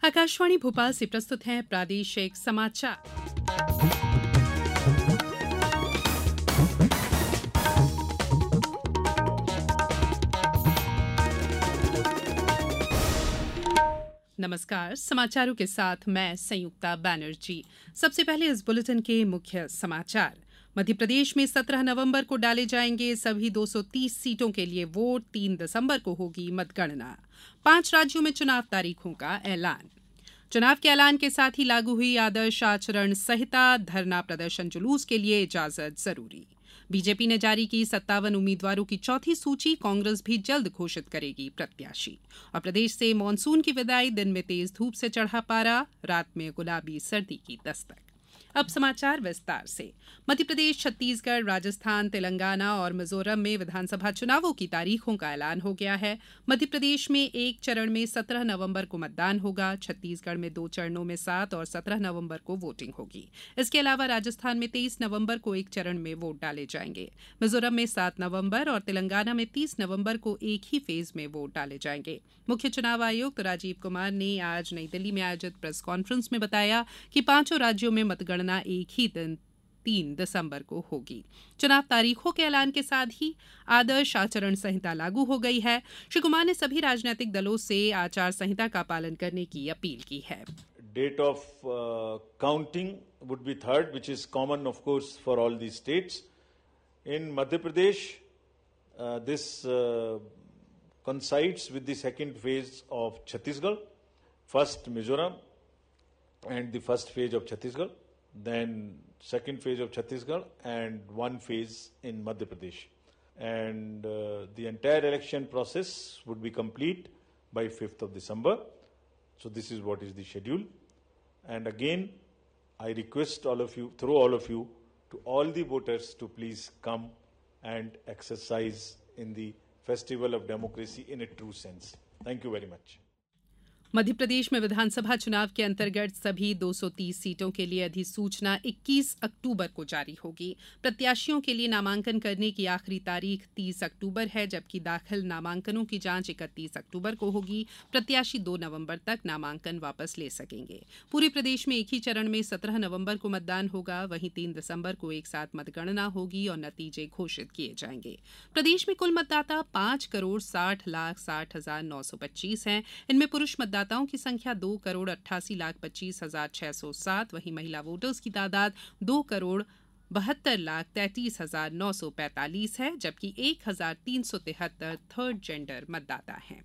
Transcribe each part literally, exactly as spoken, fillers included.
आकाशवाणी भोपाल से प्रस्तुत हैं प्रादेशिक समाचार। नमस्कार, समाचारों के साथ मैं संयुक्ता बैनर्जी। सबसे पहले इस बुलेटिन के मुख्य समाचार। मध्य प्रदेश में सत्रह नवंबर को डाले जाएंगे सभी दो सौ तीस सीटों के लिए वोट। तीन दिसंबर को होगी मतगणना। पांच राज्यों में चुनाव तारीखों का ऐलान। चुनाव के ऐलान के साथ ही लागू हुई आदर्श आचरण संहिता। धरना प्रदर्शन जुलूस के लिए इजाजत जरूरी। बीजेपी ने जारी की सत्तावन उम्मीदवारों की चौथी सूची। कांग्रेस भी जल्द घोषित करेगी प्रत्याशी। और प्रदेश से मानसून की विदाई। दिन में तेज धूप से चढ़ा पारा, रात में गुलाबी सर्दी की दस्तक। अब समाचार विस्तार से। मध्य प्रदेश, छत्तीसगढ़, राजस्थान, तेलंगाना और मिजोरम में विधानसभा चुनावों की तारीखों का ऐलान हो गया है। मध्य प्रदेश में एक चरण में सत्रह नवंबर को मतदान होगा। छत्तीसगढ़ में दो चरणों में सात और सत्रह नवंबर को वोटिंग होगी। इसके अलावा राजस्थान में तेईस नवंबर को एक चरण में वोट डाले जाएंगे। मिजोरम में सात नवंबर और तेलंगाना में तीस नवंबर को एक ही फेज में वोट डाले जाएंगे। मुख्य चुनाव आयुक्त राजीव कुमार ने आज नई दिल्ली में आयोजित प्रेस कॉन्फ्रेंस में बताया कि पांचों राज्यों में मतगणना एक ही दिन तीन दिसंबर को होगी। चुनाव तारीखों के ऐलान के साथ ही आदर्श आचरण संहिता लागू हो गई है। श्री कुमार ने सभी राजनीतिक दलों से आचार संहिता का पालन करने की अपील की है। Date of uh, counting would be third, which is common, of course, for all these states. In Madhya Pradesh, uh, this uh, coincides with the second phase of Chhattisgarh, first Mizoram, and the first phase of Chhattisgarh, then second phase of Chhattisgarh, and one phase in Madhya Pradesh. And uh, the entire election process would be complete by fifth of December. So this is what is the schedule. And again, I request all of you, through all of you, to all the voters to please come and exercise in the festival of democracy in a true sense. Thank you very much. Madhya Pradesh में विधानसभा चुनाव के अंतर्गत सभी दो सौ तीस सीटों के लिए अधिसूचना इक्कीस अक्टूबर को जारी होगी। प्रत्याशियों के लिए नामांकन करने की आखिरी तारीख तीस अक्टूबर है, जबकि दाखिल नामांकनों की जांच इकतीस अक्टूबर को होगी। प्रत्याशी दो नवंबर तक नामांकन वापस ले सकेंगे। पूरे प्रदेश में एक ही चरण में सत्रह नवंबर को मतदान होगा। वहीं तीन दिसंबर को एक साथ मतगणना होगी और नतीजे घोषित किए जाएंगे। प्रदेश में कुल मतदाता पांच करोड़ साठ लाख साठ हजार नौ सौ पच्चीस हैं। इनमें पुरुष मतदाताओं की संख्या दो करोड़ अट्ठासी लाख पच्चीस हजार छह सौ सात। वहीं महिला वोटर्स की तादाद दो करोड़ बहत्तर लाख तैंतीस हजार नौ सौ पैंतालीस है, जबकि एक हजार तीन सौ तिहत्तर थर्ड जेंडर मतदाता हैं।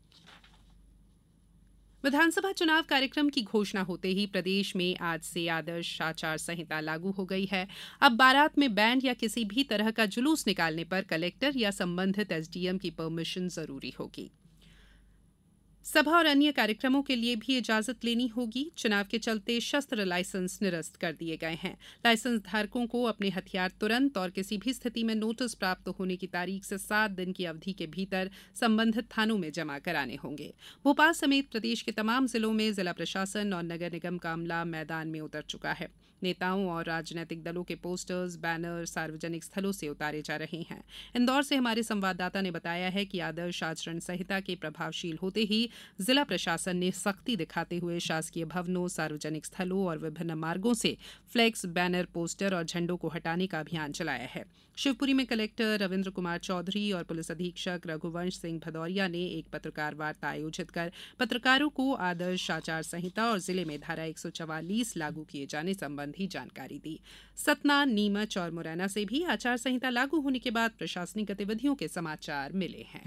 विधानसभा चुनाव कार्यक्रम की घोषणा होते ही प्रदेश में आज से आदर्श आचार संहिता लागू हो गई है। अब बारात में बैंड या किसी भी तरह का जुलूस निकालने पर कलेक्टर या संबंधित एसडीएम की परमिशन जरूरी होगी। सभा और अन्य कार्यक्रमों के लिए भी इजाजत लेनी होगी। चुनाव के चलते शस्त्र लाइसेंस निरस्त कर दिए गए हैं। लाइसेंस धारकों को अपने हथियार तुरंत और किसी भी स्थिति में नोटिस प्राप्त होने की तारीख से सात दिन की अवधि के भीतर संबंधित थानों में जमा कराने होंगे। भोपाल समेत प्रदेश के तमाम जिलों में जिला प्रशासन और नगर निगम का अमला मैदान में उतर चुका है। नेताओं और राजनीतिक दलों के पोस्टर्स, बैनर सार्वजनिक स्थलों से उतारे जा रहे हैं। इंदौर से हमारे संवाददाता ने बताया है कि आदर्श आचरण संहिता के प्रभावशील होते ही जिला प्रशासन ने सख्ती दिखाते हुए शासकीय भवनों, सार्वजनिक स्थलों और विभिन्न मार्गों से फ्लैक्स, बैनर, पोस्टर और झंडों को हटाने का अभियान चलाया है। शिवपुरी में कलेक्टर रविन्द्र कुमार चौधरी और पुलिस अधीक्षक रघुवंश सिंह भदौरिया ने एक पत्रकार वार्ता आयोजित कर पत्रकारों को आदर्श आचार संहिता और जिले में धारा एक सौ चवालीस लागू किए जाने संबंधी जानकारी दी। सतना, नीमच और मुरैना से भी आचार संहिता लागू होने के बाद प्रशासनिक गतिविधियों के समाचार मिले हैं।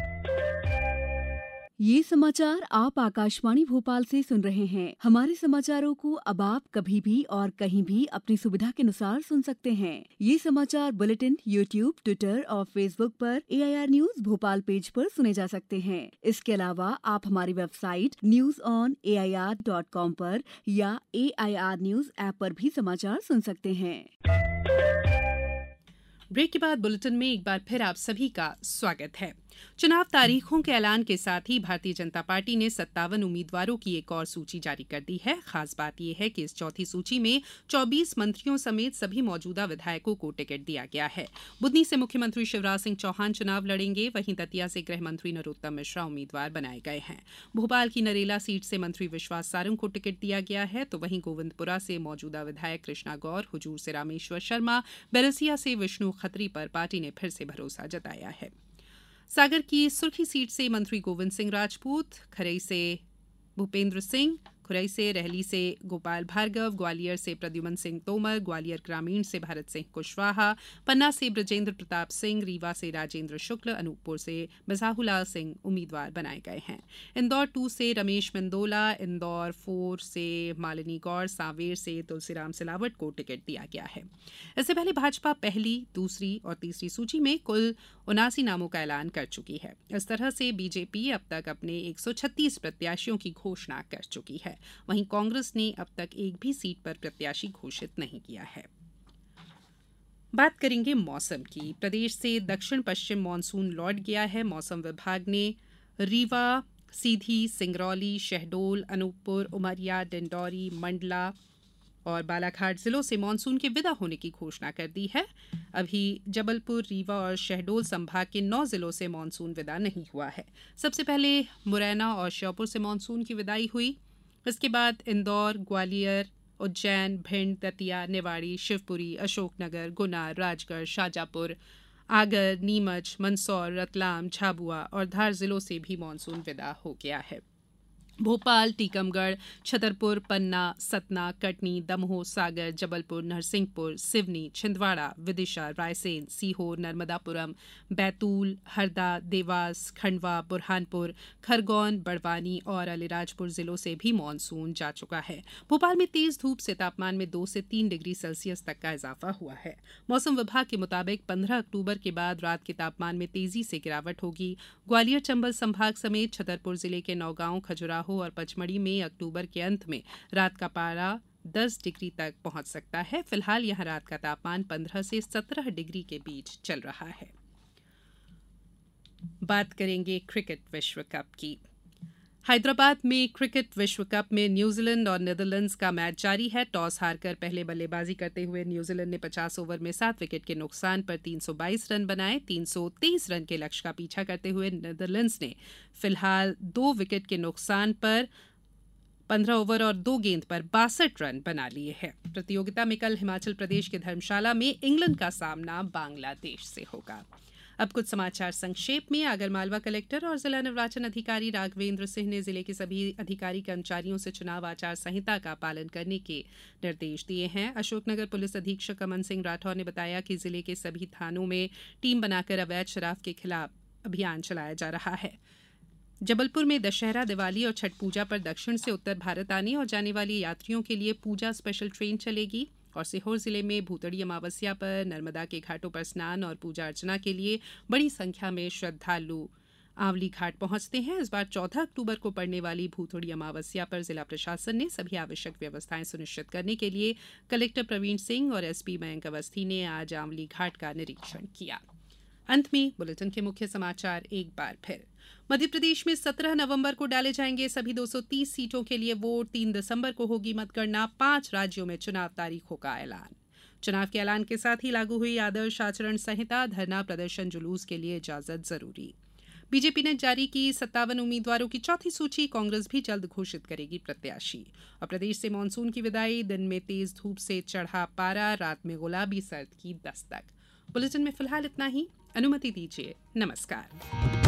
ये समाचार आप आकाशवाणी भोपाल से सुन रहे हैं। हमारे समाचारों को अब आप कभी भी और कहीं भी अपनी सुविधा के अनुसार सुन सकते हैं। ये समाचार बुलेटिन यूट्यूब, ट्विटर और फेसबुक पर A I R news Bhopal page पर सुने जा सकते हैं। इसके अलावा आप हमारी website news on A I R dot com पर या A I R news app पर भी समाचार सुन सकते हैं। ब्रेक के बाद बुलेटिन में एक बार फिर आप सभी का स्वागत है। चुनाव तारीखों के ऐलान के साथ ही भारतीय जनता पार्टी ने सत्तावन उम्मीदवारों की एक और सूची जारी कर दी है। खास बात यह है कि इस चौथी सूची में चौबीस मंत्रियों समेत सभी मौजूदा विधायकों को टिकट दिया गया है। बुधनी से मुख्यमंत्री शिवराज सिंह चौहान चुनाव लड़ेंगे, वहीं दतिया से गृह मंत्री नरोत्तम मिश्रा उम्मीदवार बनाए गए हैं। भोपाल की नरेला सीट से मंत्री विश्वास सारंग को टिकट दिया गया है, तो वहीं गोविंदपुरा से मौजूदा विधायक कृष्णा गौर, हुजूर से रामेश्वर शर्मा, बैरसिया से विष्णु खत्री पर पार्टी ने फिर से भरोसा जताया है। सागर की सुर्खी सीट से मंत्री गोविंद सिंह राजपूत, खरई से भूपेंद्र सिंह, खुरई से रहली से गोपाल भार्गव, ग्वालियर से प्रद्युमन सिंह तोमर, ग्वालियर ग्रामीण से भारत सिंह कुशवाहा, पन्ना से ब्रजेंद्र प्रताप सिंह, रीवा से राजेंद्र शुक्ल, अनूपपुर से मिजाहुलाल सिंह उम्मीदवार बनाए गए हैं। इंदौर टू से रमेश मेंदोला, इंदौर फोर से मालिनी गौर, सांवेर से तुलसीराम सिलावट को टिकट दिया गया है। इससे पहले भाजपा पहली, दूसरी और तीसरी सूची में कुल उनासी नामों का ऐलान कर चुकी है। इस तरह से बीजेपी अब तक अपने एक सौ छत्तीस प्रत्याशियों की घोषणा कर चुकी है। वहीं कांग्रेस ने अब तक एक भी सीट पर प्रत्याशी घोषित नहीं किया है। बात करेंगे मौसम की। प्रदेश से दक्षिण पश्चिम मानसून लौट गया है। मौसम विभाग ने रीवा, सीधी, सिंगरौली, शहडोल, अनूपपुर, उमरिया, डिंडौरी, मंडला और बालाघाट जिलों से मानसून के विदा होने की घोषणा कर दी है। अभी जबलपुर, रीवा और शहडोल संभाग के नौ जिलों से मानसून विदा नहीं हुआ है। सबसे पहले मुरैना और श्योपुर से मानसून की विदाई हुई। इसके बाद इंदौर, ग्वालियर, उज्जैन, भिंड, दतिया, निवाड़ी, शिवपुरी, अशोकनगर, गुना, राजगढ़, शाजापुर, आगर, नीमच, मंदसौर, रतलाम, झाबुआ और धार जिलों से भी मानसून विदा हो गया है। भोपाल, टीकमगढ़, छतरपुर, पन्ना, सतना, कटनी, दमोह, सागर, जबलपुर, नरसिंहपुर, सिवनी, छिंदवाड़ा, विदिशा, रायसेन, सीहोर, नर्मदापुरम, बैतूल, हरदा, देवास, खंडवा, बुरहानपुर, खरगोन, बड़वानी और अलीराजपुर जिलों से भी मानसून जा चुका है। भोपाल में तेज धूप से तापमान में दो से तीन डिग्री सेल्सियस तक का इजाफा हुआ है। मौसम विभाग के मुताबिक पंद्रह अक्टूबर के बाद रात के तापमान में तेजी से गिरावट होगी। ग्वालियर, चंबल संभाग समेत छतरपुर जिले के नौगांव, खजुराहो और पचमढ़ी में अक्टूबर के अंत में रात का पारा दस डिग्री तक पहुंच सकता है। फिलहाल यहां रात का तापमान पंद्रह से सत्रह डिग्री के बीच चल रहा है। बात करेंगे क्रिकेट विश्व कप की। हैदराबाद में क्रिकेट विश्व कप में न्यूजीलैंड और नीदरलैंड्स का मैच जारी है। टॉस हारकर पहले बल्लेबाजी करते हुए न्यूजीलैंड ने पचास ओवर में सात विकेट के नुकसान पर तीन सौ बाईस रन बनाए। तीन सौ तेईस रन के लक्ष्य का पीछा करते हुए नीदरलैंड्स ने फिलहाल दो विकेट के नुकसान पर पंद्रह ओवर और दो गेंद पर बासठ रन बना लिए हैं। प्रतियोगिता में कल हिमाचल प्रदेश के धर्मशाला में इंग्लैंड का सामना बांग्लादेश से होगा। अब कुछ समाचार संक्षेप में। आगरमालवा कलेक्टर और जिला निर्वाचन अधिकारी राघवेंद्र सिंह ने जिले के सभी अधिकारी कर्मचारियों से चुनाव आचार संहिता का पालन करने के निर्देश दिए हैं। अशोकनगर पुलिस अधीक्षक अमन सिंह राठौर ने बताया कि जिले के सभी थानों में टीम बनाकर अवैध शराब के खिलाफ अभियान चलाया जा रहा है। जबलपुर में दशहरा, दिवाली और छठ पूजा पर दक्षिण से उत्तर भारत आने और जाने वाले यात्रियों के लिए पूजा स्पेशल ट्रेन चलेगी। और सीहोर जिले में भूतड़ी अमावस्या पर नर्मदा के घाटों पर स्नान और पूजा अर्चना के लिए बड़ी संख्या में श्रद्धालु आंवली घाट पहुंचते हैं। इस बार चौदह अक्टूबर को पड़ने वाली भूतड़ी अमावस्या पर जिला प्रशासन ने सभी आवश्यक व्यवस्थाएं सुनिश्चित करने के लिए कलेक्टर प्रवीण सिंह और एसपी मयंक अवस्थी ने आज आंवली घाट का निरीक्षण किया। अंत में बुलेटिन के मुख्य समाचार एक बार फिर। मध्य प्रदेश में सत्रह नवंबर को डाले जाएंगे सभी दो सौ तीस सीटों के लिए वोट। तीन दिसंबर को होगी मतगणना। पांच राज्यों में चुनाव तारीखों का ऐलान। चुनाव के ऐलान के साथ ही लागू हुई आदर्श आचरण संहिता। धरना, प्रदर्शन, जुलूस के लिए इजाजत जरूरी। बीजेपी ने जारी की सत्तावन उम्मीदवारों की चौथी सूची। कांग्रेस भी जल्द घोषित करेगी प्रत्याशी। और प्रदेश से मानसून की विदाई। दिन में तेज धूप से चढ़ा पारा, रात में गुलाबी सर्द की दस्तक। बुलेटिन में फिलहाल इतना ही। अनुमति दीजिए। नमस्कार।